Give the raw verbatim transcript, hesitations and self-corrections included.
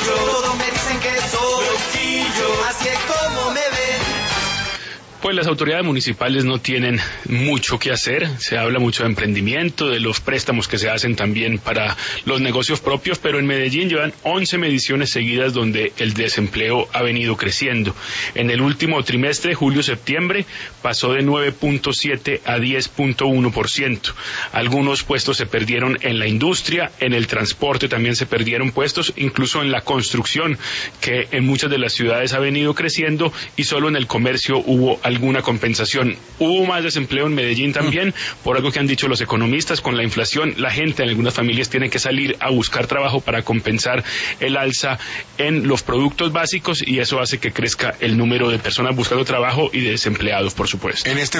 Todos me dicen que soy loquillo, así es como me ven. Pues las autoridades municipales no tienen mucho que hacer, se habla mucho de emprendimiento, de los préstamos que se hacen también para los negocios propios, pero en Medellín llevan once mediciones seguidas donde el desempleo ha venido creciendo. En el último trimestre, julio-septiembre, pasó de nueve punto siete a diez punto uno por ciento. Algunos puestos se perdieron en la industria, en el transporte también se perdieron puestos, incluso en la construcción, que en muchas de las ciudades ha venido creciendo, y solo en el comercio hubo alguna compensación. Hubo más desempleo en Medellín también, por algo que han dicho los economistas, con la inflación, la gente en algunas familias tiene que salir a buscar trabajo para compensar el alza en los productos básicos, y eso hace que crezca el número de personas buscando trabajo y de desempleados, por supuesto. En este